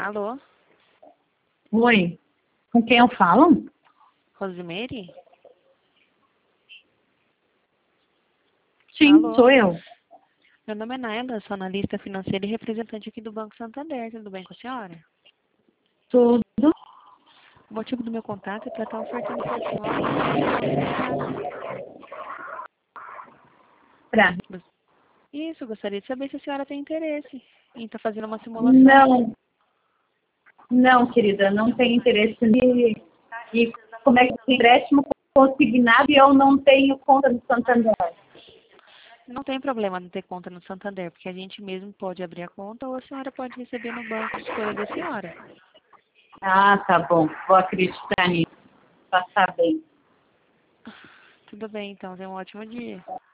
Alô, Oi, com quem eu falo? Rosemary? Sim, Alô, sou eu. meu nome é Naila, sou analista financeira e representante aqui do Banco Santander. Tudo bem com a senhora? Tudo O motivo do meu contato é para estar ofertando para a senhora um empréstimo autorizado. pra... Isso, gostaria de saber se a senhora tem interesse em estar fazendo uma simulação. Não, não, querida, não tenho interesse e como é que o empréstimo consignado e eu não tenho conta no Santander. Não tem problema não ter conta no Santander, porque a gente mesmo pode abrir a conta ou a senhora pode receber no banco de escolha da senhora. Ah, tá bom, vou acreditar nisso. Passar bem. Tudo bem, então. Tenha um ótimo dia.